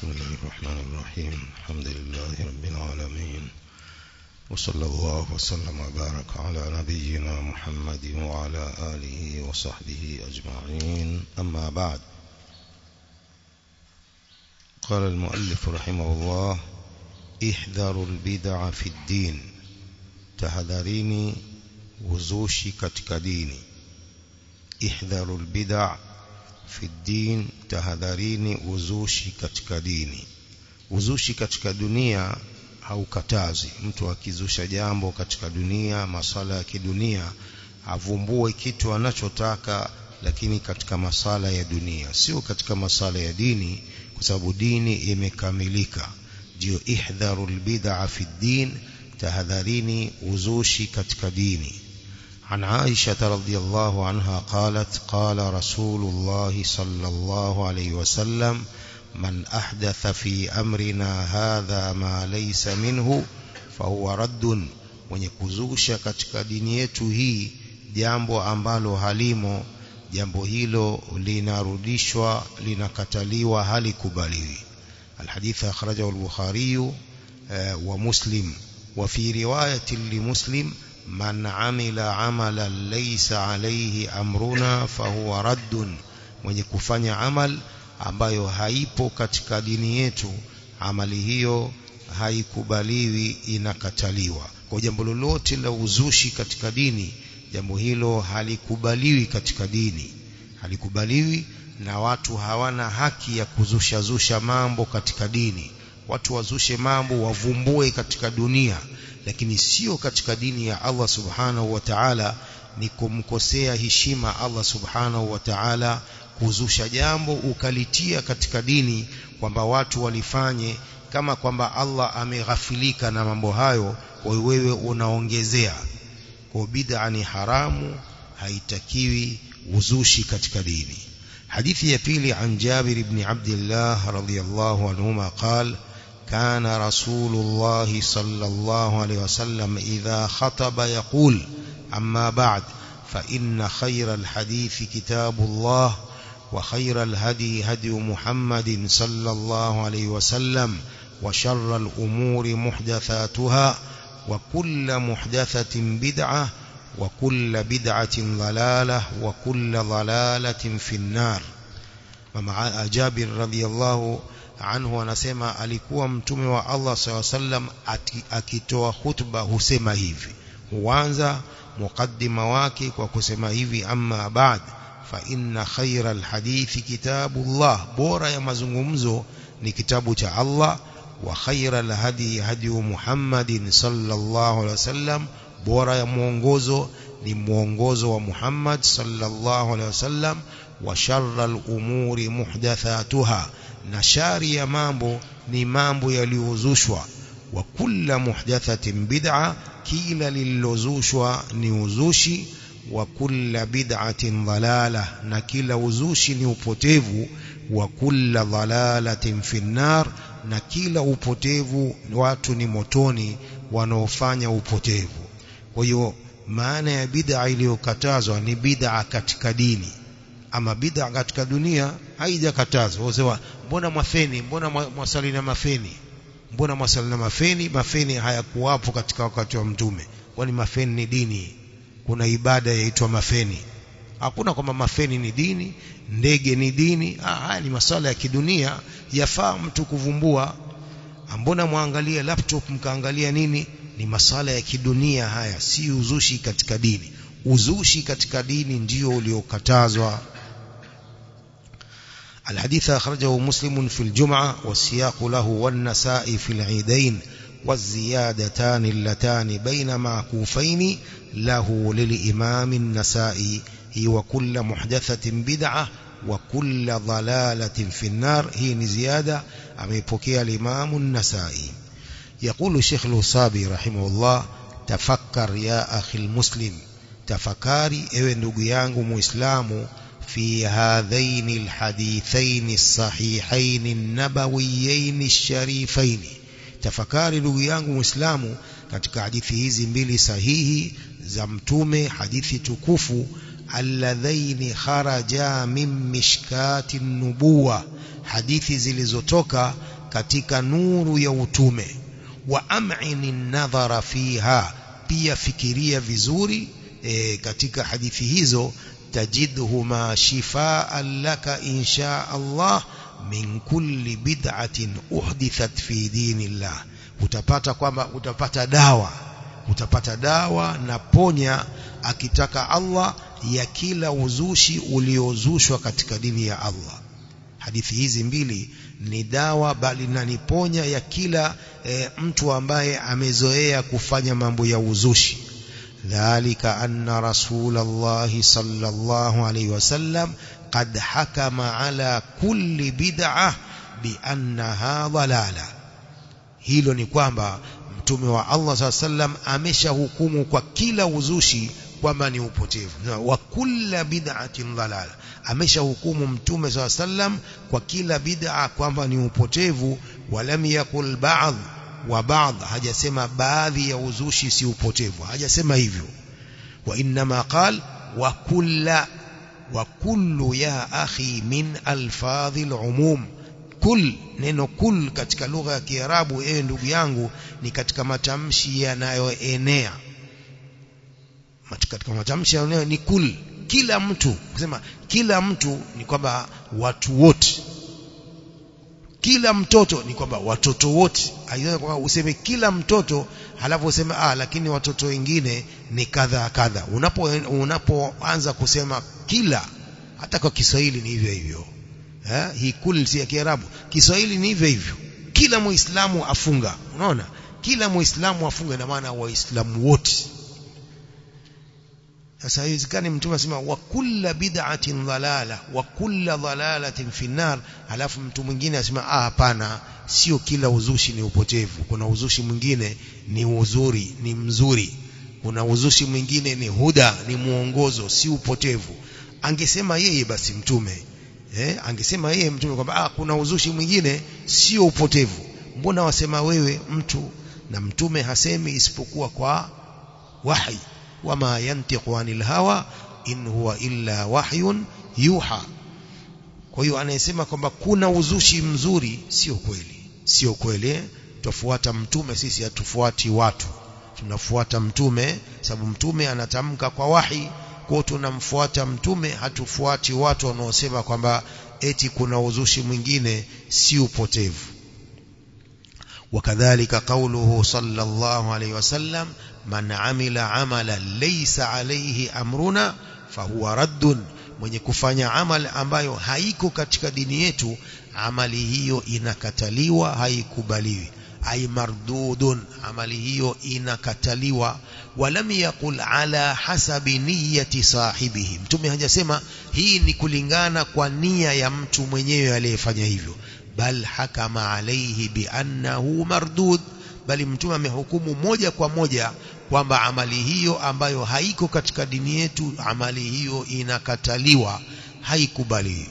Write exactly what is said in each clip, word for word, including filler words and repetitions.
بسم الله الرحمن الرحيم الحمد لله رب العالمين وصلى الله وسلم وبارك على نبينا محمد وعلى آله وصحبه أجمعين أما بعد. قال المؤلف رحمه الله: احذروا البدع في الدين، tahadharini uzushi katika dini. Ihdharu albid'a fi din, tahadharini uzushi katika dini. Uzushi katika dunia haukatazi. Mtu akizusha jambo katika dunia, masala ya kidunia, avumbue kitu anachotaka, lakini katika masala ya dunia, sio katika masala ya dini, kwa sababu dini imekamilika. Ndio ihdharu albid'a fi din, tahadharini uzushi katika dini. عن عائشة رضي الله عنها قالت: قال رسول الله صلى الله عليه وسلم: من أحدث في أمرنا هذا ما ليس منه فهو رد. mwenye kuzusha katika dini yetu hii jambo ambalo halimo, jambo hilo linarudishwa, linakataliwa, halikubaliwi. الحديث أخرجه البخاري ومسلم وفي رواية لمسلم: من عمل عملا ليس عليه أمرنا فهو رد. mwenye kufanya amal ambayo haipo katika dini yetu, amali hiyo haikubaliwi, inakataliwa. Kwa jambo lolote la uzushi katika dini, jambo hilo halikubaliwi katika dini, halikubaliwi, na watu hawana haki ya kuzusha zusha mambo katika dini. Watu wazushe mambo, wavumbue katika dunia, lakini sio katika dini ya Allah subhanahu wa ta'ala. Ni kumkosea heshima Allah subhanahu wa ta'ala kuzusha jambo ukalitia katika dini, kwamba watu walifanye kama kwamba Allah ameghafilika na mambo hayo, kwa wewe unaongezea. Kwa bid'a ni haramu, haitakiwi uzushi katika dini. Hadithi ya pili, an Jabir ibn Abdullah radhiyallahu anhuma qala: كان رسول الله صلى الله عليه وسلم إذا خطب يقول: أما بعد فإن خير الحديث كتاب الله، وخير الهدي هدي محمد صلى الله عليه وسلم، وشر الأمور محدثاتها، وكل محدثة بدعة، وكل بدعة ضلالة، وكل ضلالة في النار. ومع جابر رضي الله anhu anasema alikuwa mtume wa Allah sallallahu alaihi wasallam akitoa khutba husema hivi, huanza mukaddima wake kwa kusema hivi: amma ba'd fa inna khayral hadithi kitabullah, bora ya mazungumzo ni kitabu cha Allah, wa khayral hadi hadi Muhammadin sallallahu alaihi wasallam, bora ya mwongozo ni mwongozo wa Muhammad sallallahu alaihi wasallam, wa sharral umuri muhdathatuha, na shari ya mambo ni mambo yaliyozushwa. Wa kulla muhdathatin bid'a, kila lililozushwa ni uzushi. Wa kulla bid'atin dhalala, na kila uzushi ni upotevu. Wa kulla dhalalatin finnar, na kila upotevu watu ni motoni wanaofanya upotevu. Kwa hiyo maana ya bid'a iliyokatazwa ni bid'a katika dini. Ama bid'a katika dunia haijakatazwa. Wasema mbona mafeni, mbona mwasali na mafeni, mbona mwasali na mafeni? Mafeni hayakuwapo katika wakati wa mtume. Kwani mafeni ni dini? Kuna ibada yaitwa mafeni? Hakuna kwamba mafeni ni dini, ndege ni dini. Ah, haya ni masuala ya kidunia, yafaa mtu kuvumbua. Mbona muangalia laptop mkaangalia nini? Ni masuala ya kidunia haya, si uzushi katika dini. Uzushi katika dini ndio uliokatazwa. الحديث أخرجه مسلم في الجمعة والسياق له، والنسائي في العيدين، والزيادتان اللتان بين معكوفين له للإمام النسائي هي: وكل محدثة بدعة، وكل ضلالة في النار. هي زيادة أميبكي الإمام النسائي. يقول الشيخ الوصابي رحمه الله: تفكر يا أخي المسلم، تفكاري ewe ndugu yangu muislamu, في هذين الحديثين الصحيحين النبويين الشريفين. tafakari ndugu yangu muislamu katika hadithi hizi mbili sahihi za mtume, hadithi tukufu, alladhaini kharaja min mishkati nubuwa, hadithi zilizotoka katika nuru ya utume. Wa am'ini nadhara fiha, pia fikiria vizuri e, katika hadithi hizo. Tajidhuma shifaan laka insha Allah min kulli bid'atin uhdithat fi dinillah, utapata kwamba utapata dawa, utapata dawa na ponya akitaka Allah ya kila uzushi uliozushwa katika dini ya Allah. Hadithi hizi mbili ni dawa bali na ni ponya ya kila e, mtu ambaye amezoea kufanya mambo ya uzushi. Dhalika anna Rasulullah sallallahu alayhi wasallam qad hakama ala kulli bid'ah bi annaha dhalala. Hilo ni kwamba mtume wa Allah sallallahu alayhi wasallam ameshahukumu kwa kila uzushi kwamba ni upotevu. Wa kullu bid'atin dhalala, ameshahukumu mtume sallallahu alayhi wasallam kwa kila bid'a kwamba ni upotevu. Walam yakul ba'd wa ba'd, hajasema baadhi ya uzushi si upotevu, hajasema hivyo. Wa inma qal wa kullu wa kullu ya akhi min alfadhil umum. Kul, neno kul katika lugha ya Kiarabu, ewe ndugu yangu, ni katika matamshi yanayoenea. Katika matamshi yanayoenea ni kul, kila mtu. Kusema kila mtu ni kwamba watu wote, kila mtoto ni kwamba watoto wote. Haiwezi kwamba useme kila mtoto halafu useme ah lakini watoto wengine ni kadha kadha. Unapo unapoanza kusema kila, hata kwa Kiswahili ni hivyo hivyo. Eh, hii kul si ya Kiarabu, Kiswahili ni hivyo hivyo. Kila Muislamu afunga. Unaona? Kila Muislamu afunga, na maana Waislamu wote. Sasa haiwezekani mtume asema wa kullu bid'atin dhalala wa kullu dhalalatin fi nar, halafu mtu mwingine asema ah hapana, sio kila uzushi ni upotevu. Kuna uzushi mwingine ni uzuri, ni mzuri. Kuna uzushi mwingine ni huda, ni muongozo, si upotevu. Angesema yeye basi mtume, eh, angesema yeye mtume kwamba ah kuna uzushi mwingine sio upotevu. Mbona wasema wewe mtu? Na mtume hasemi isipokuwa kwa wahi. Wama yantiqu anil hawa in huwa illa wahyun yuha. Kwa hiyo anayesema kwamba kuna uzushi mzuri sio kweli, sio kweli. Tufuata mtume sisi, hatufuati watu. Tunafuata mtume sababu mtume anatamka kwa wahi, kwa tunamfuata mtume, hatufuati watu wanaosema kwamba eti kuna uzushi mwingine si upotevu. وكذلك قوله صلى الله عليه وسلم من عمل عملا ليس عليه أمرنا فهو رد. mwenye kufanya amal ambayo haiko katika dini yetu, amali hiyo inakataliwa, haikubaliwi. Ay mardudun, amali hiyo inakataliwa. Walam yaqul ala hasabi niyyati sahibihi, mtume hajasema hii ni kulingana kwa nia ya mtu mwenyewe aliyefanya hivyo. Bal hakama alayhi bi annahu mardud, bali mtume amehukumu moja kwa moja kwamba amali hiyo ambayo haiko katika dini yetu, amali hiyo inakataliwa, haikubaliwi.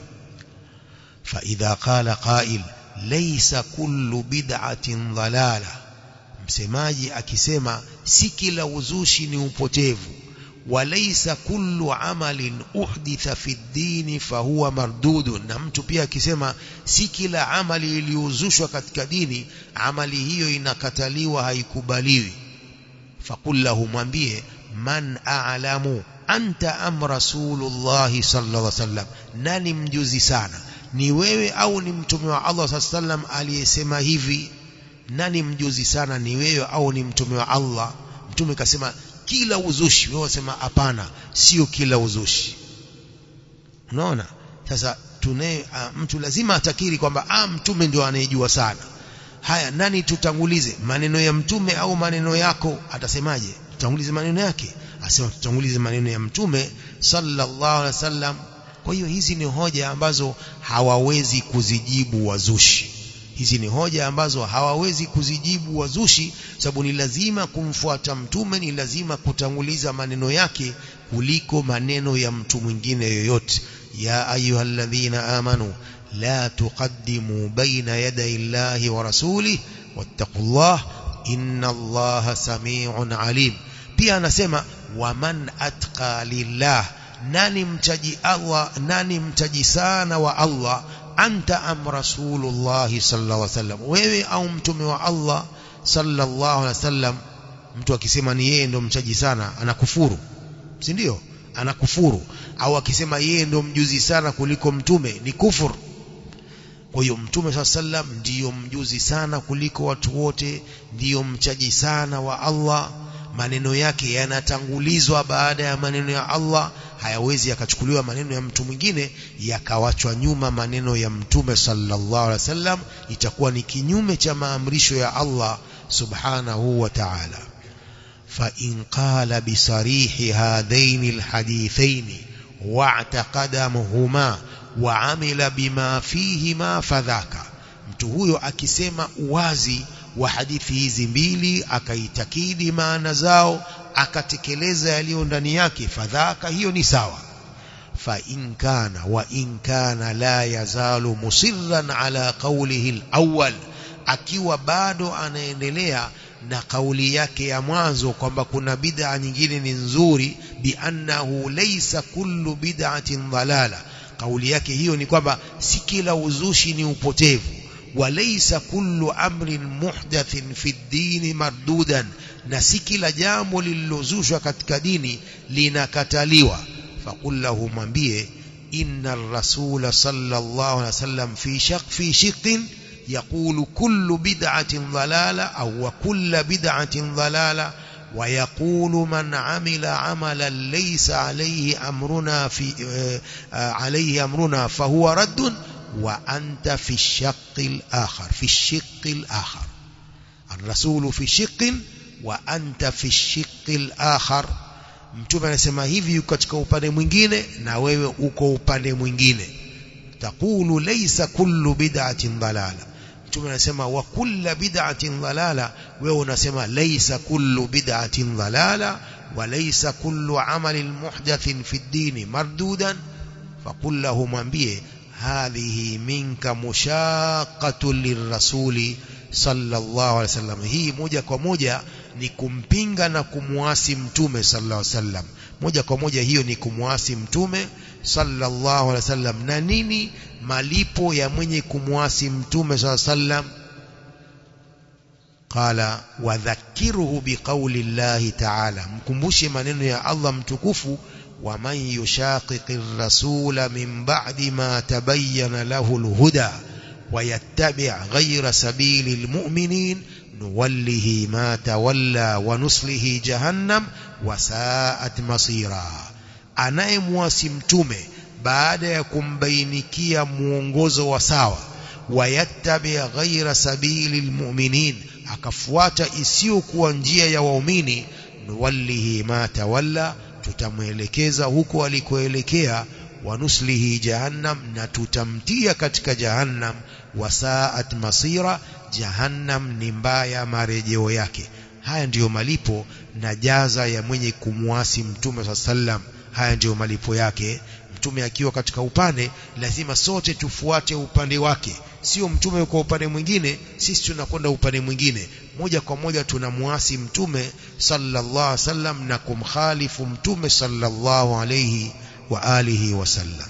Fa idha qala qa'il laysa kullu bid'atin dhalala, msemaji akisema si kila uzushi ni upotevu, walaysa kullu amalin uhditha fi ddini fahuwa mardudun, na mtu pia akisema si kila amali iliyozushwa katika dini, amali hiyo inakataliwa, haikubaliwi. Faqul lahu, mwambie, man a'lamu anta am rasulullah sallallahu alaihi wasallam, nani mjuzi sana, ni wewe au ni mtume wa Allah sallallahu alaihi wasallam aliyesema hivi? Nani mjuzi sana, ni wewe au ni mtume wa Allah? Mtume kasema kila uzushi, wewe wasema hapana, sio kila uzushi. Unaona? Sasa tunaye mtu lazima atakiri kwamba ah mtume ndio anayejua sana. Haya, nani tutangulize, maneno ya mtume au maneno yako? Atasemaje? Tutangulize maneno yake. Asema tutangulize maneno ya mtume sallallahu alaihi wasallam. Kwa hiyo hizi ni hoja ambazo hawawezi kuzijibu wazushi. Hizi ni hoja ambazo hawawezi kuzijibu wazushi, sababu ni lazima kumfuata mtume, ni lazima kutanguliza maneno yake kuliko maneno ya mtu mwingine yoyote. Ya ayyuhalladhina amanu la tuqaddimu baina yaday Allahi wa rasulih wattaqullah innallaha sami'un alim. Pia anasema waman atqa lillah, nani mtaji Allah, nani mtaji sana wa Allah, anta am rasulullah sallallahu alaihi wasallam, wewe au mtume wa Allah sallallahu alaihi wasallam. Mtu akisema ni yeye ndo mchaji sana anakufuru, si ndio? Anakufuru. Au akisema yeye ndo mjuzi sana kuliko mtume ni kufuru. Kwa hiyo mtume sallallahu alaihi wasallam ndiyo mjuzi sana kuliko watu wote, ndiyo mchaji sana wa Allah. Maneno yake yanatangulizwa baada ya maneno ya Allah. Hayawezi yakachukuliwa maneno ya mtu mwingine yakawachwa nyuma maneno ya mtume sallallahu alaihi wasallam. Itakuwa ni kinyume cha maamrisho ya Allah subhanahu wa ta'ala. Fa in qala bisarihi hadaini alhadithaini wa'taqadamuhuma wa amila bima fihima fadhaka, mtu huyo akisema uwazi wa hadithi hizi mbili, akaitakidi maana zao, akatekeleza yaliyo ndani yake, fadhaka, hiyo ni sawa. Fa in kana wa in kana la yazalu musirran ala qawlihi alawwal, akiwa bado anaendelea na kauli yake ya mwanzo kwamba kuna bid'a nyingine ni nzuri, bi annahu laysa kullu bid'atin dhalala, kauli yake hiyo ni kwamba si kila uzushi ni upotevu, walaysa kullu amrin muhdathin fi ad-din mardudan, na si kila jambo lililozushwa katika dini linakataliwa. Faqul lahu, mwambie, inna ar-rasula sallallahu alaihi wasallam fi shaq fi shiqqin yaqulu kullu bid'atin dhalala au wa kullu bid'atin dhalala, wa yaqulu man amila amalan laysa alayhi amruna fi alayhi amruna fahuwa raddun wa anta fi shaqqil akhar fi shaqqil akhar. Ar-rasulu fi shaqqin wa anta fi shaqqil akhar. Mtume anasema hivi yuko katika upande mwingine na wewe uko upande mwingine. Taqulu laysa kullu bid'atin dhalala, Mtume anasema wa kullu bid'atin dhalala, wewe unasema laysa kullu bid'atin dhalala wa laysa kullu amalin muhdathin fi ad-din mardudan. Faqul lahu, mwambie, hadhihi minka mushaqqatun lirrasuli sallallahu alaihi wasallam, hii moja kwa moja ni kumpinga na kumuasi mtume sallallahu alaihi wasallam, moja kwa moja hiyo ni kumuasi mtume sallallahu alaihi wasallam. Na nini malipo ya mwenye kumuasi mtume sallallahu alaihi wasallam? Qala wadhakiruhu biqauli llahi ta'ala, mkumbushe maneno ya Allah mtukufu, wa man yushaqiqir rasula min ba'di ma tabayyana lahu alhuda wa yattabi' ghayra sabilil mu'minin nuwallihi ma tawalla wa nuslihi jahannam wa sa'at masira. Anayemuasi mtume baada ya kumbainikia muongozo wa sawa, wa yattabi' ghayra sabilil mu'minin, akafuata isiyokuwa njia ya waumini, nuwallihi ma tawalla, tutamuelekeza huko alikoelekea, wa nuslihi jahannam, na tutamtia katika jahannam, wa sa'at masira, jahannam ni mbaya marejeo yake. Haya ndiyo malipo na jaza ya mwenye kumuasi mtume sallallahu alaihi wasallam. Haya ndiyo malipo yake. Mtume akiwa katika upande, lazima sote tufuate upande wake, sio mtume yuko upande mwingine sisi tunakwenda upande mwingine. Moja kwa moja tunamuasi mtume sallallahu alaihi wasallam na kumkhalifu mtume sallallahu alaihi wa alihi wasallam.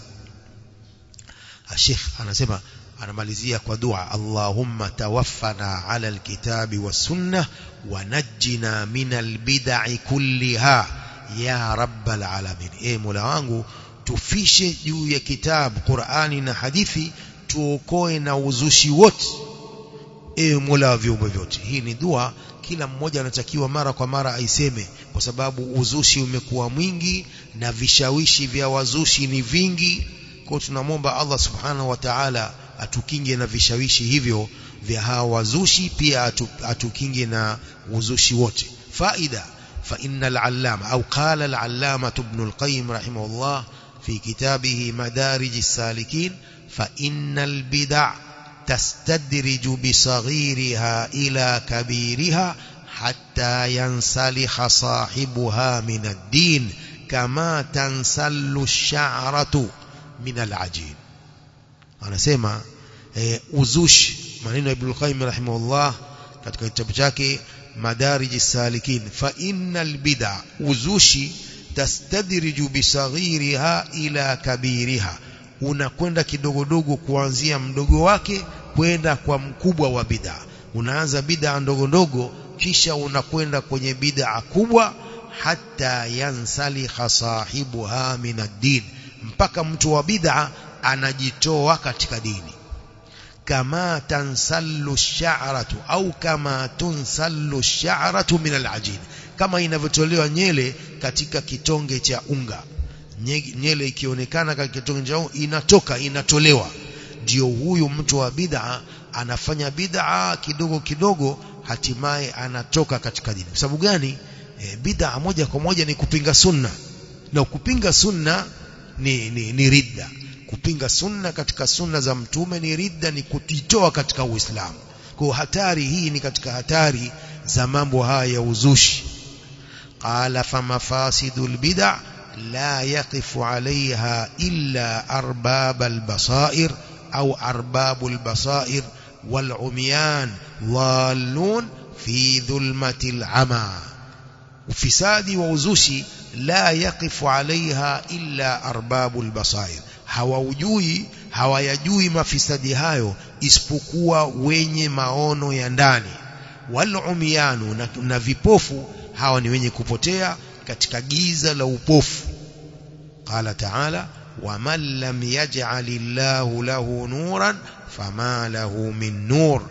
Sheikh anasema, anamalizia kwa dua, Allahumma tawaffana ala alkitabi was sunnah wa najjina min albid'i kulliha ya rabbal alamin. E Mola wangu, tufishe juu ya kitabu Qur'ani na hadithi, tuokoe na uzushi wote, e Mola wa viumbe vyote. Hii ni dua kila mmoja anatakiwa mara kwa mara aiseme, kwa sababu uzushi umekuwa mwingi na vishawishi vya wazushi ni vingi. Kwa tunamwomba Allah subhanahu wa ta'ala atukinge na vishawishi hivyo vya hawa wazushi, pia atu, atukinge na uzushi wote. Faida, fa innal allama au qala al-allama ibn al-qayyim rahimahullah fi kitabihi madarij as-salikin, fa innal bid'a tastadriju bi saghiriha ila kabiriha hatta yansalikha sahibuha min ad-din kama tansallu ash-sha'ratu min al-ajin. Anasema e, uzushi, maneno ya Ibn al-Qayyim rahimahullah katika kitabu chake Madarij as-Salikin, fa innal bid'a, uzushi, tastadriju bisaghiriha ila kabiriha, unakwenda kidogodogo kuanzia mdogo wake kwenda kwa mkubwa wa bid'a. Unaanza bid'a ndogo ndogo kisha unakwenda kwenye bid'a kubwa, hatta yansalikha sahibuha min ad-din, mpaka mtu wa bid'a anajitoa katika dini. Kama tansallu ash-sha'ratu au kama tunsallu ash-sha'ratu min al-ajin, kama inavyotolewa nyele katika kitonge cha unga. Nyele ikionekana katika kitonge cha unga inatoka, inatolewa. Ndio huyu mtu wa bid'a anafanya bid'a kidogo kidogo, hatimaye anatoka katika dini. Kwa sababu gani? E, bid'a moja kwa moja ni kupinga sunna, na kupinga sunna ni, ni, ni ridda. Kupinga sunna katika sunna za mtume ni ridda, ni kujitoa katika Uislamu. Kwa hatari hii ni katika hatari za mambo haya ya uzushi. Qala fa mafasidul bid'a la yaqifu alaiha illa arbab albasair au arbabul basair wal umyan dhallun fi dhulmatil ama. Ufisadi wa uzushi la yaqifu alaiha illa arbabul basair, hawaujui hawayajui mafisadi hayo isipokuwa wenye maono ya ndani. Wal umyanu, na, na vipofu hawa ni wenye kupotea katika giza la upofu. Qala ta'ala waman lam yaj'alillahu lahu nuran fama lahu min nur,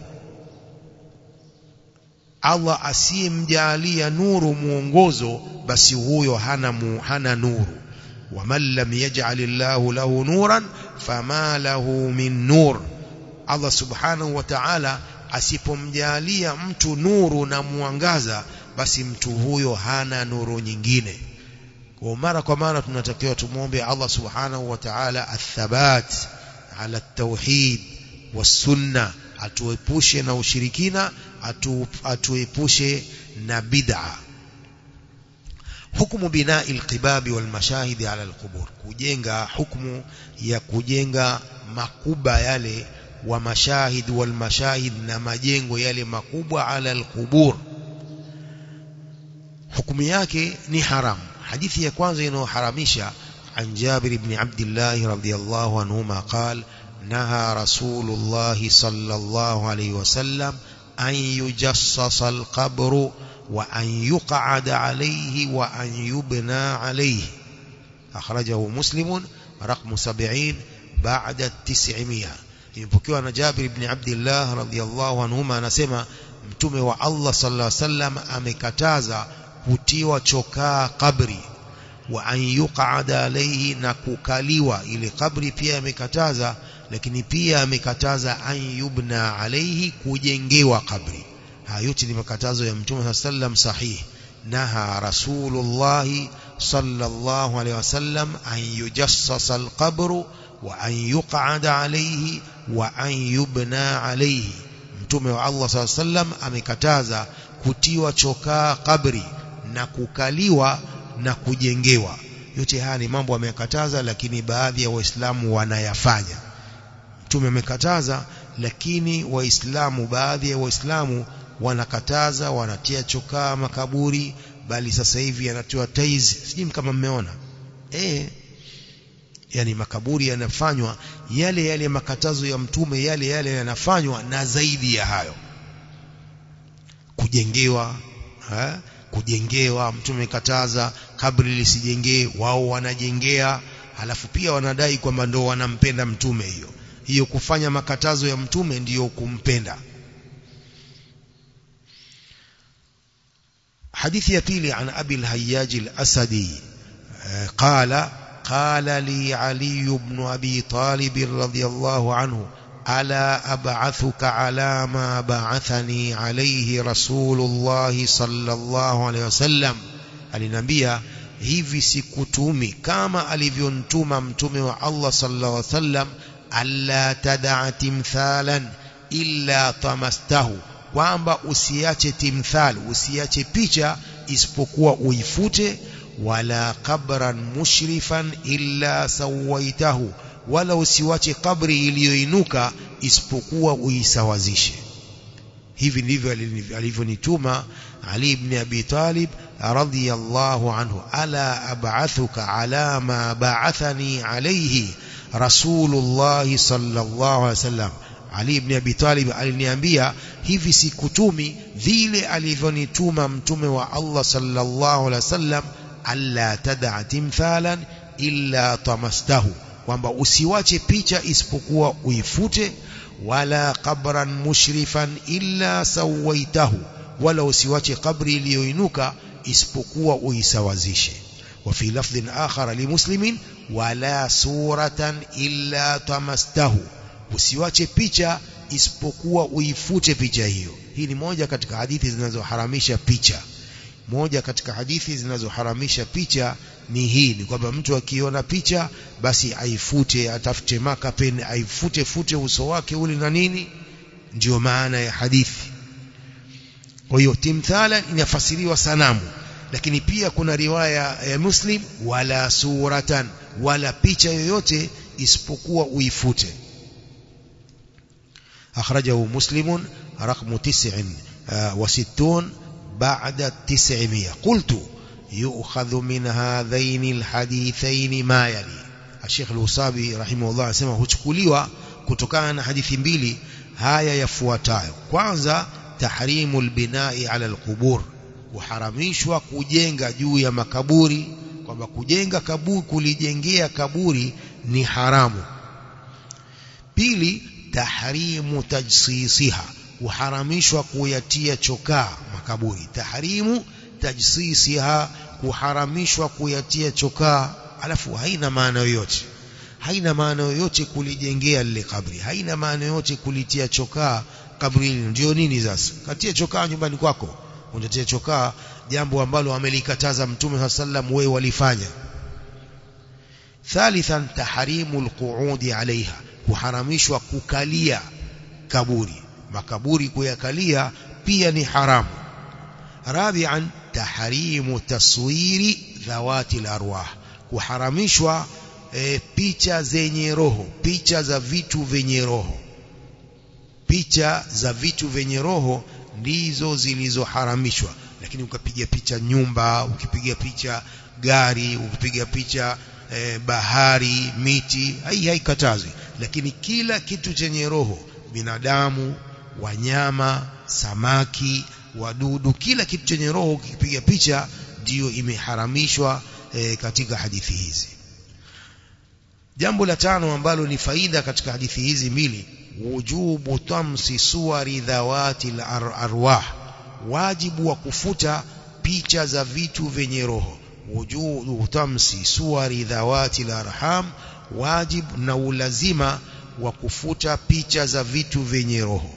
Allah asiyemjalia nuru muongozo basi huyo hana mu, hana nuru. Waman lam yaj'alillahu lahu nuran fama lahu min nur, Allah subhanahu wa ta'ala asipomjalia mtu nuru na mwangaza basi mtu huyo hana nuru nyingine. Kwa mara kwa mara tunatakiwa tumuombe Allah subhanahu wa ta'ala athabat ala at-tauhid was-sunnah, atuepushe na ushirikina, atu, atuepushe na bid'a. Hukumu binai al-qibab wal mashahid ala al-qubur, kujenga, hukumu ya kujenga makuba yale wa mashahid wal mashahid, na majengo yale makubwa ala al-qubur, hukumu yake ni haramu. Hadithi ya kwanza inayoharamisha, an Jabir ibn Abdullah radhiyallahu anhuma qala naha Rasulullah sallallahu alayhi wasallam an yujassasa al-qabru wa an yuq'ada alayhi wa an yubna alayhi. Akhrajahu Muslim raqam sabini ba'da at-tis'imiya. Imepokewa na Jabir ibn Abdullah radhiyallahu anhuma, anasema mtume wa Allah sallallahu alayhi wasallam amekataza kutiwa chokaa kabri, wa an yuq'ada alayhi, na kukaliwa ile kabri pia amekataza, lakini pia amekataza an yubna alayhi, kujengewa kabri. Haya yote ni makatazo ya mtume sallam sahihi. Naha Rasulullah sallallahu alayhi wasallam an yujassasa alqabru wa an yuq'ada alayhi wa an yubna alayhi. Mtume wa Allah sallallahu alayhi wasallam amekataza kutiwa chokaa kabri na kukaliwa na kujengewa. Yote haya ni mambo amekataza, lakini baadhi ya waislamu wanayafanya. Mtume amekataza, lakini waislamu, baadhi ya waislamu wanakataza, wanatia chokaa makaburi, bali sasa hivi yanatiwa taiz. Sijui kama mmeona eh, yani makaburi yanafanywa yale yale makatazo ya mtume, yale yale yanafanywa, na zaidi ya hayo kujengewa. Ha? Kujengewa, mtume kataza kabri lisijengee, wao wanajengea, halafu pia wanadai kwamba ndio wanampenda mtume. Hiyo hiyo kufanya makatazo ya mtume ndiyo kumpenda. Hadithi ya pili, an Abi al-Hayyaj al-Asadi qala qala li Ali ibn Abi Talib radhiyallahu anhu ala ab'athuka ala ma ba'athani alayhi Rasulullah sallallahu alayhi wasallam, alinambia hivi sikutumi kama alivyonituma mtume wa Allah sallallahu alayhi wasallam, alla tad'a timthalan illa tamastahu, kwamba usiache timthal, usiache picha isipokuwa uifute, wala qabran mushrifan illa sawaitahu, wala usiwache kabri iliyoinuka isipokuwa uisawazishe. Hivi ndivyo alivyonituma Ali ibn Abi Talib radhiyallahu anhu, ala ab'athuka ala ma ba'athani alayhi Rasulullah sallallahu alaihi wasallam, Ali ibn Abi Talib aliniambia hivi sikutumi vile alivyonituma mtume wa Allah sallallahu alaihi wasallam, alla tad'a timthalan illa tamastahu, kwamba usiwache picha isipokuwa uifute, wala qabran mushrifan illa sawaitahu, wala usiwache kabri iliyoinuka isipokuwa uisawazishe. Wa fi lafdhin akhar li muslimin wala suratan illa tamastahu, usiwache picha isipokuwa uifute picha hiyo. Hii ni moja katika hadithi zinazoharamisha picha. Moja katika hadithi zinazoharamisha picha ni hii, ni kwamba mtu akiona picha basi aifute, atafute maka pen, aifute fute uso wake ule na nini. Ndio maana ya hadithi. Kwa hiyo timthala inafasiriwa sanamu, lakini pia kuna riwaya ya Muslim wala suratan, wala picha yoyote isipokuwa uifute. أخرجه مسلم رقم تسع وستون بعد التسعمية. قلت يؤخذ من هذين الحديثين ما يلي. الشيخ الوصابي رحمه الله asema huchukuliwa kutokana na hadithi mbili haya yafuatayo. Kwanza, tahrimul binai ala alqubur, kuharamishwa kujenga juu ya makaburi, kwamba kujenga kaburi, kulijengea kaburi ni haramu. Pili, tahrimu tajsisiha, kuharamishwa kuyatia chokaa makaburi. Tahrimu tajsisiha, kuharamishwa kuyatia chokaa. Alafu haina maana yoyote, haina maana yoyote kulijengea lile kaburi, haina maana yoyote kulitia chokaa kaburi hili. Ndio nini sasa? Katia chokaa nyumbani kwako, unatia chokaa jambo ambalo amelikataza Mtume sallallahu alaihi wasallam, wewe walifanya. Thalithan, tahrimul qu'udi alaiha, kuharamishwa kukalia kaburi, makaburi kuyakalia pia ni haramu. Rabi'an, tahrimu taswiri dhawati al-arwah, kuharamishwa e, picha zenye roho, picha za vitu vyenye roho. Picha za vitu vyenye roho ndizo zilizoharamishwa, lakini ukapiga picha nyumba, ukipiga picha gari, ukipiga picha e, bahari, miti, hai haikatazwi. Lakini kila kitu chenye roho, binadamu, wanyama, samaki, wadudu, kila kitu chenye roho ukipiga picha ndio imeharamishwa e, katika hadithi hizi. Jambo la tano ambalo ni faida katika hadithi hizi mbili, wujubu tamsi suwari dhawati al-arwah, wajibu wa kufuta picha za vitu vyenye roho. Wujubu tamsi suwari dhawati al-arham, wajibu na ulazima wa kufuta picha za vitu vyenye roho.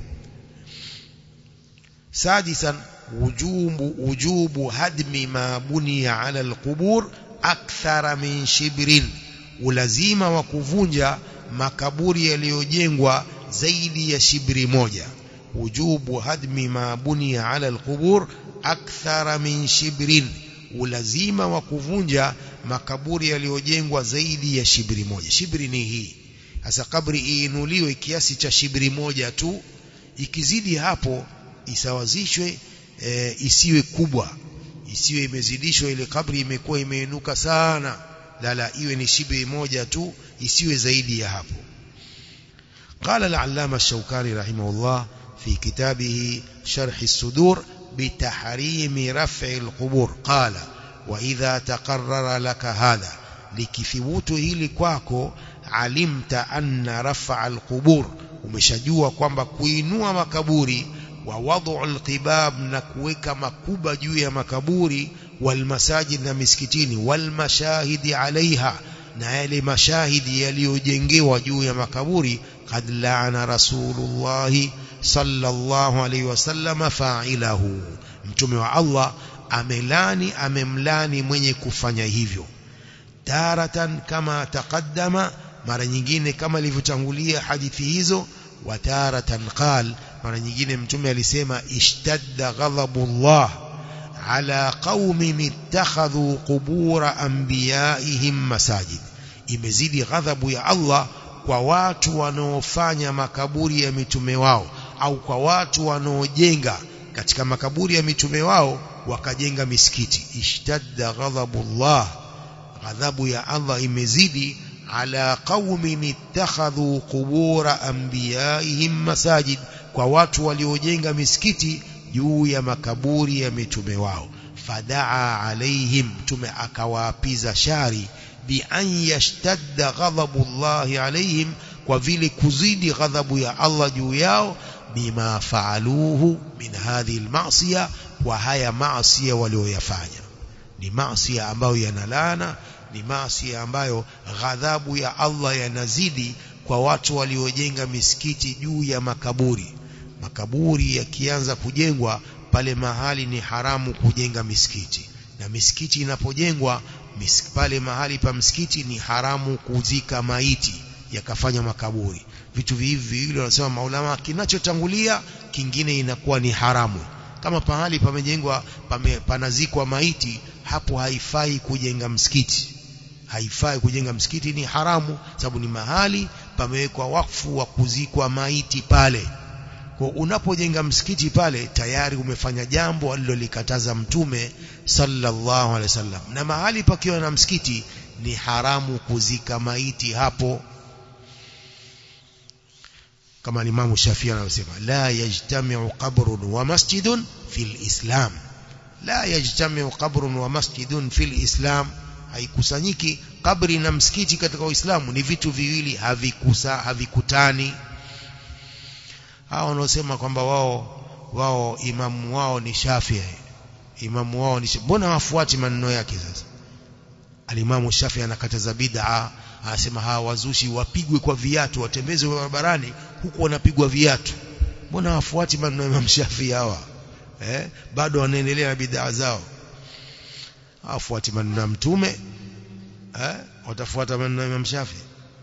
Sadisan, wujubu wujubu hadmi ma buniya ala alqubur akthara min shibrin, ulazima wa kuvunja makaburi yaliyojengwa zaidi ya shibri moja. Wujubu hadmi ma buniya ala alqubur akthara min shibrin, ulazima wa kuvunja makaburi yaliyojengwa zaidi ya shibri moja. Shibri ni hii hasa, kabri iinuliwe kiasi cha shibri moja tu, ikizidi hapo isawazishwe, e, isiwe kubwa, isiwe imezidishwa ile kabri imekuwa imeinuka sana, la la, iwe ni shibri moja tu, isiwe zaidi ya hapo. قال العلامة الشوكاني رحمه الله في كتابه شرح الصدور بتحريم رفع القبور قال: وإذا تقرر لك هذا, likithibutu hili kwako, alimta anna raf'a alqubur, umeshajua kwamba kuinua makaburi, wa wad'u alqibab, na kuweka makuba juu ya makaburi, wal masajid, na misikitini, wal mashahidi alaiha, na yale mashahidi yaliyojengewa juu ya makaburi, qad la'ana rasulullah sallallahu alayhi wasallam fa'ilahu, mtume wa Allah amelani, amemlani mwenye kufanya hivyo. Taratan kama taqaddama, mara nyingine kama ilivyotangulia hadithi hizo. Wa taratan qal, mara nyingine mtume alisema ishtadda ghadabullah ala qaumin ittakhadhu qubura anbiyaihim masajid, imezidi ghadhabu ya Allah kwa watu wanaofanya makaburi ya mitume wao, au kwa watu wanaojenga katika makaburi ya mitume wao wakajenga misikiti. Ishtadda ghadabullah, ghadhabu ya Allah imezidi ala qaumin ittakhadhu qubura anbiyaihim masajid, kwa watu waliojenga misikiti juu ya makaburi ya mitume wao. Fadaa alaihim, mtume akawaapiza shari, bi an yashtadda ghadabullahi alaihim, kwa vile kuzidi ghadhabu ya Allah juu yao, bima faaluhu min hadhihi alma'siya, wa haya maasiya walioyafanya ni maasiya ambayo yanalana, ni maasiya ambayo ghadhabu ya Allah yanazidi kwa watu waliojenga misikiti juu ya makaburi. Makaburi yakianza kujengwa pale mahali ni haramu kujenga misikiti, na misikiti inapojengwa pale mahali pa msikiti ni haramu kuzika maiti yakafanya makaburi. Vitu hivi vile wanasema maulama, kinachotangulia kingine inakuwa ni haramu. Kama pahali pamejengwa pame, panazikwa maiti, hapo haifai kujenga msikiti, haifai kujenga msikiti, ni haramu, sababu ni mahali pamewekwa wakfu wa kuzikwa maiti pale. Kwa unapojenga msikiti pale tayari umefanya jambo alilolikataza mtume sallallahu alaihi wasallam, na mahali pakiwa na msikiti ni haramu kuzika maiti hapo. Kama Imam Shafi'i anasema, la yajtami'u qabrun wa masjidun fil islam, la yajtami'u qabrun wa masjidun fil islam, haikusanyiki kabri na msikiti katika Uislamu, ni vitu viwili havikusa havikutani. Hao wanaosema kwamba wao wao imamu wao ni Shafi'i, imamu wao ni, mbona wafuati maneno yake? Sasa alimamu Shafi'i anakataza bid'a, anasema hawa wazushi wapigwe kwa viatu, watembezwe barabarani huku wanapigwa viatu. Mbona wafuati maneno ya Imam Shafi'i hawa? Eh, bado wanaendelea na bid'a zao. Wafuati maneno ya mtume, eh, watafuata maneno ya Imam Shafi'i.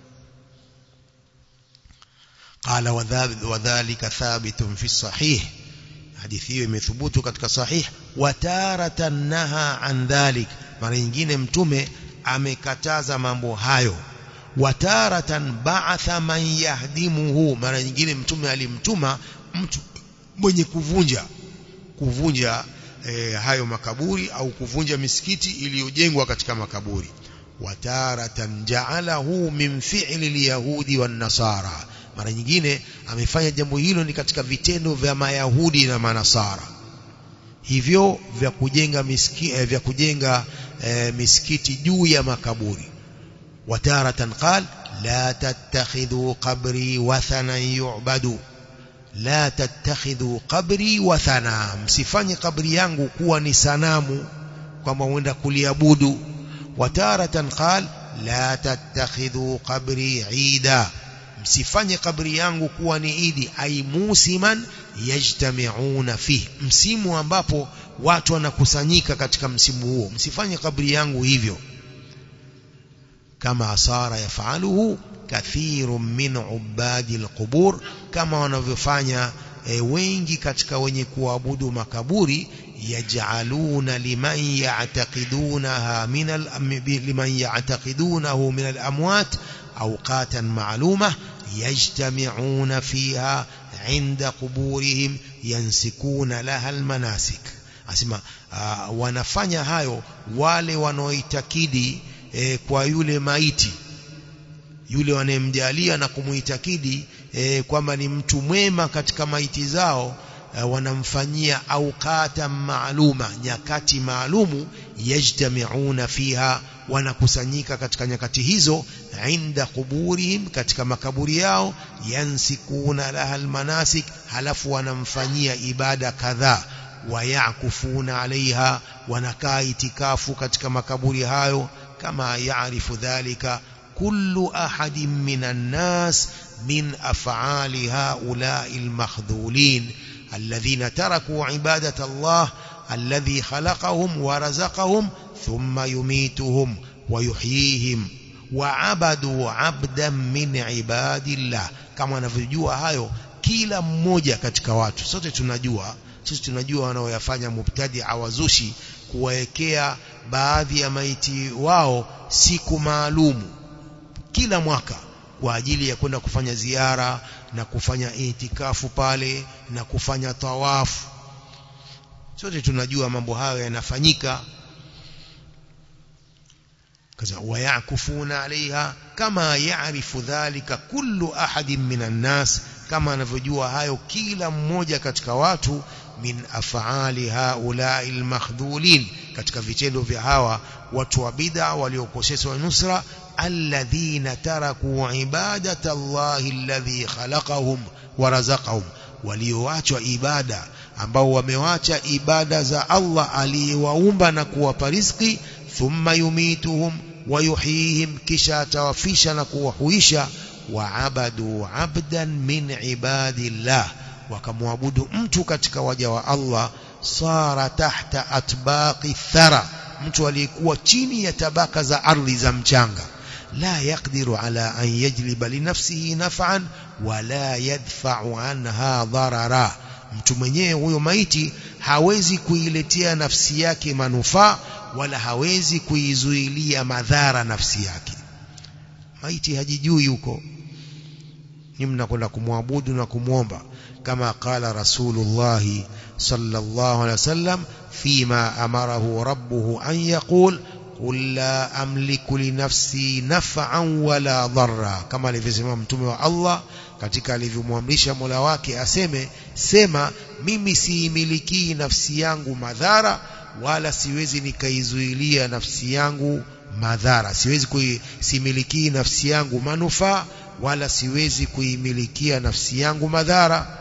قال وذلك ثابت في الصحيح، حديث hiyo imethubutu katika sahih. Wataratan naha an dhalik, mara nyingine mtume amekataza mambo hayo. Wataratan ba'atha man yahdimuhu, mara nyingine mtume alimtuma mtu mwenye kuvunja kuvunja e, hayo makaburi au kuvunja misikiti iliyojengwa katika makaburi. Wataratan ja'alahu min fi'li al-yahudi wan-nasara, mara nyingine amefanya jambo hilo ni katika vitendo vya Mayahudi na Manasara, hivyo vya kujenga misikiti eh, vya kujenga eh, misikiti juu ya makaburi. Wataratan qal la tattakhidhu qabri wathanan yu'badu, la tattakhidhu qabri wathana, msifanye kabri yangu kuwa ni sanamu kwamba muenda kuliabudu. Wataratan qal la tattakhidhu qabri ida, msifanye kabri yangu kuwa ni idi, ay musiman yajtami'una fi, msimu ambapo watu wanakusanyika katika msimu huo, msifanye kabri yangu hivyo. Kama asara yafaluhu kathirun min ubadi alqubur, kama wanavyofanya e, wengi katika wenye kuabudu makaburi. Yaj'aluna liman ya'taqidunaha min al liman ya'taqidunahu min al-amwat awqatan ma'lumah yajtami'una fiha 'inda quburihim yansikuna laha al-manasik. Asema uh, wanafanya hayo wale wanaoitakidi e, kwa yule maiti, yule wanemjalia na kumuitakidi e, kwamba ni mtu mwema katika maiti zao, e, wanamfanyia awqata maaluma, nyakati maalumu. Yajtami'una fiha, wanakusanyika katika nyakati hizo. Inda quburihim, katika makaburi yao. Yansikuna laha almanasik, halafu wanamfanyia ibada kadhaa. Wayakufuna alaiha, wanakaa itikafu katika makaburi hayo. Kama yaarifu dhalika kullu ahadin minan nas min af'ali haula'i almakhdhulin alladhina taraku ibadata Allah alladhi khalaqahum wa razaqahum thumma yumituhum wa yuhyihim wa abadu 'abdan min ibadillah. Kama wanavyojua hayo kila mmoja katika watu, sote tunajua, sisi tunajua wanaoyafanya mubtadi awazushi, kuwaekea baadhi ya maiti wao siku maalumu kila mwaka kwa ajili ya kwenda kufanya ziara na kufanya itikafu pale na kufanya tawafu. Sote tunajua mambo hayo yanafanyika. kaza wayakufuna alaiha kama yaarifu dhalika kullu ahadin minan nas, kama anavyojua hayo kila mmoja katika watu, min af'ali haula'i almakhdhulin, katika vitendo vya hawa watu wa bid'a waliokoseshwa nusra, alladhina taraku ibadata Allahi alladhi khalaqahum wa razaqahum, walioachwa ibada, ambao wamewacha ibada za Allah aliyewaumba na kuwapa riziki, thumma yumituhum wa yuhyihim, kisha atawafisha na kuwahuisha, wa abadu abdan min ibadillah, wakamwabudu mtu katika waja wa Allah, sara tahta atbaqi thara, mtu aliyekuwa chini ya tabaka za ardhi za mchanga, la yaqdiru ala an yajliba li nafsihi naf'an wala yadfa'u anha darara, mtu mwenyewe huyo maiti hawezi kuiletea nafsi yake manufaa wala hawezi kuizuilia madhara nafsi yake. Maiti hajijui huko, ni mnakwenda kumwabudu na kumuomba, kama qala Rasulullah sallallahu alaihi wasallam fima amarahu rabbuhu an yaqul qul la amliku li nafsi naf'an wala dharra, kama alivyosema mtume wa Allah katika alivyomwamrisha Mola wake aseme, sema mimi siimiliki nafsi yangu madhara wala siwezi nikaizuilia nafsi yangu madhara, siwezi kuimiliki nafsi yangu manufaa wala siwezi kuimilikia nafsi yangu madhara.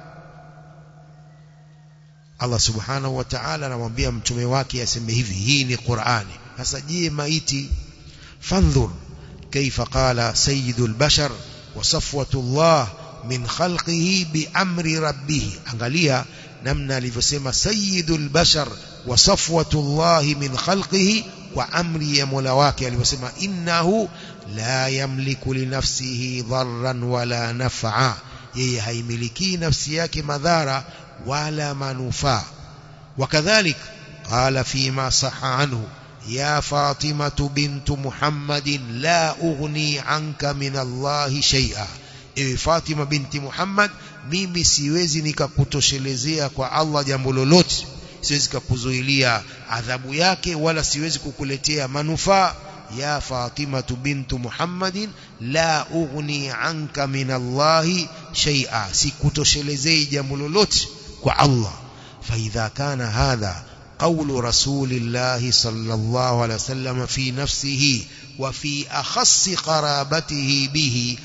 Allah subhanahu wa ta'ala anamwambia mtume wake aseme hivi, hii ni Qur'ani. Sasa je, maiti, fandhur kaifa qala sayyidul bashar wa safwatullah min khalqihi bi amri rabbih, angalia namna alivyosema sayyidul bashar wa safwatullah min khalqihi, kwa amri ya Mola wake alivyosema, innahu la yamliku li nafsihi dharran wala naf'a, yeye haimiliki nafsi yake madhara wala manufaa. Wakadhalik qala fima sahha anhu ya Fatimatu bintu Muhammadin la ughni anka min Allahi shay'a, ewe Fatima binti Muhammad, mimi siwezi nikakutoshelezea kwa Allah jambo lolote, siwezi kukuzuilia adhabu yake wala siwezi kukuletea manufaa. Ya Fatimatu bintu Muhammadin la ughni anka min Allahi shay'a, sikutoshelezei jambo lolote kwa Allah. Fa idha kana hadha قول رسول الله صلى الله عليه وسلم في نفسه وفي أخص قرابته به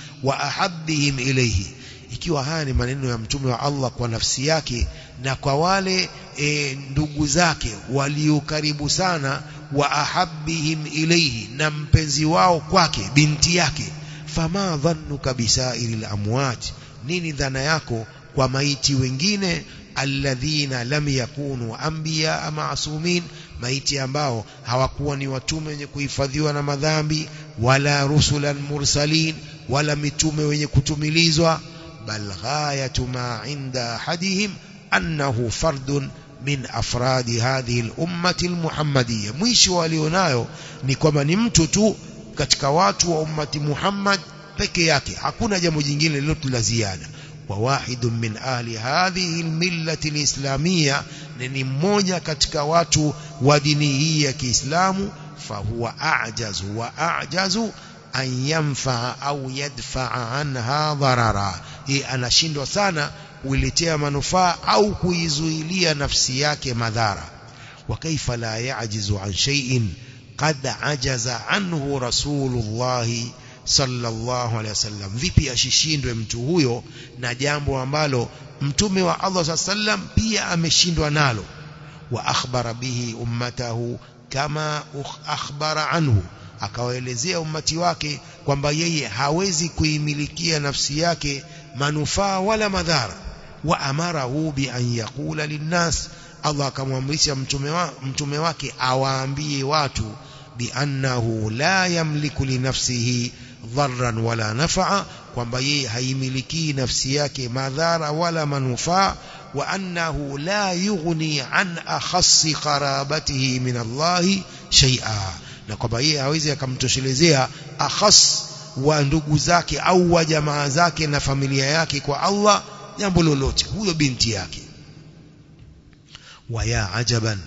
وأحبهم إليه, ikiwa haya ni maneno ya mtume wa Allah kwa nafsi yake na kwa wale e, ndugu zake walio karibu sana, wa ahabbihim ilayhi, na mpenzi wao kwake binti yake, fama dhannuka bisairil amwat, nini dhana yako kwa maiti wengine, alladhina lam yakunu anbiya ma'sumin, maiti ambao hawakuwa ni watume wenye kuhifadhiwa na madhambi, wala rusulan mursalin, wala mitume wenye kutumilizwa, bal ghayatu ma inda ahadihim annahu fardun min afradi hadhihi al-ummati al-muhammadiyya, mwisho walionayo ni kwamba ni mtu tu katika watu wa ummati Muhammad peke yake, hakuna jambo jingine lolote la ziada. وواحد من أهل هذه الملة الإسلامية, ni mmoja katika watu wa dini hii ya Kiislamu, fahuwa a'jazu wa a'jazu an yanfa'a au yadfa'a anha dharara, hii anashindwa sana kuiletea manufaa au kuizuilia nafsi yake madhara. Wa kaifa la ya'jizu an shay'in qad ajaza anhu Rasulullah sallallahu alaihi wasallam, vipi ashishindwe mtu huyo na jambo ambalo mtume wa Allah sallam pia ameshindwa nalo. Wa akhbara bihi ummatahu kama akhbara anhu, akawaelezea ummati wake kwamba yeye hawezi kuimilikia nafsi yake manufaa wala madhara. Wa amarahu bi an yaqula linnas, Allah akamwamrisha mtume wa, mtume wake awaambie watu, bi annahu la yamliku li nafsihi dharran wala naf'a, kwamba yeye haimiliki nafsi yake madhara wala manufaa, wa annahu la yughni an akhassi qarabatihi min Allahi shay'a, na kwamba yeye hawezi akamtoshelezea akhas wa ndugu zake au wa jamaa zake na familia yake kwa Allah jambo lolote, huyo binti yake. Wa ya ajaban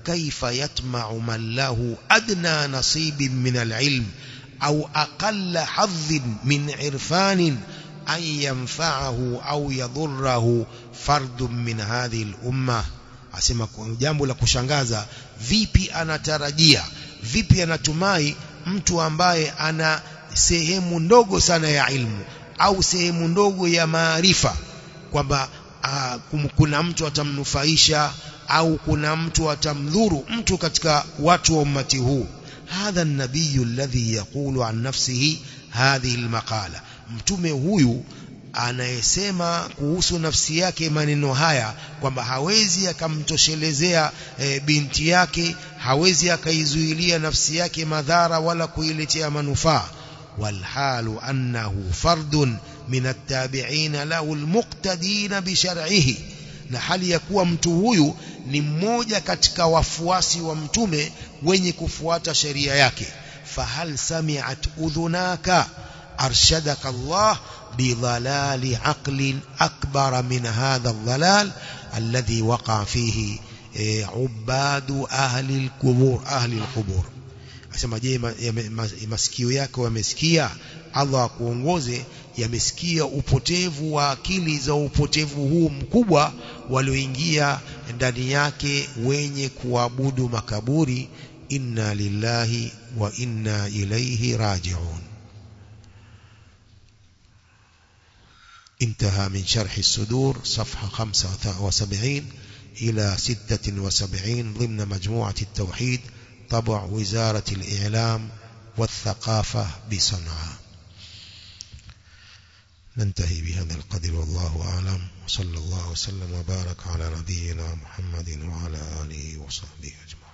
كيف يطمع من له أدنى نصيب من العلم أو أقل حظ من عرفان أن ينفعه أو يضره فرد من هذه الأمة. Asema jambo la kushangaza, vipi anatarajia, vipi anatumai mtu ambaye ana sehemu ndogo sana ya ilmu au sehemu ndogo ya maarifa kwamba uh, kuna mtu atamnufaisha au kuna mtu atamdhuru mtu katika watu wa ummati huu. Hadha an-nabiy alladhi yaqulu an nafsihi hadhihi al-maqala, mtume huyu anayesema kuhusu nafsi yake maneno haya kwamba hawezi akamtoshelezea e, binti yake, hawezi akaizuilia nafsi yake madhara wala kuiletea manufaa. Walhalu annahu fardun min at-tabi'in lahu al-muqtadin bi shar'ihi, na hali ya kuwa mtu huyu ni mmoja katika wafuasi wa mtume wenye kufuata sheria yake. Fahal sami'at udhunaka arshadaka Allah بضلال عقل أكبر من هذا الضلال الذي وقع فيه عباد أهل القبور أهل القبور. Asema je, masikio yako yamesikia, Allah akuongoze, yamesikia upotevu wa akili za upotevu huu mkubwa walioingia ndani yake wenye kuabudu makaburi. Inna lillahi wa inna ilayhi raji'un. انتهى من شرح الصدور صفحة خمسة وسبعين إلى ستة وسبعين ضمن مجموعة التوحيد، طبع وزارة الإعلام والثقافة بصنعاء. ننتهي بهذا القدر والله أعلم، وصلى الله وسلم وبارك على نبينا محمد وعلى آله وصحبه أجمعين.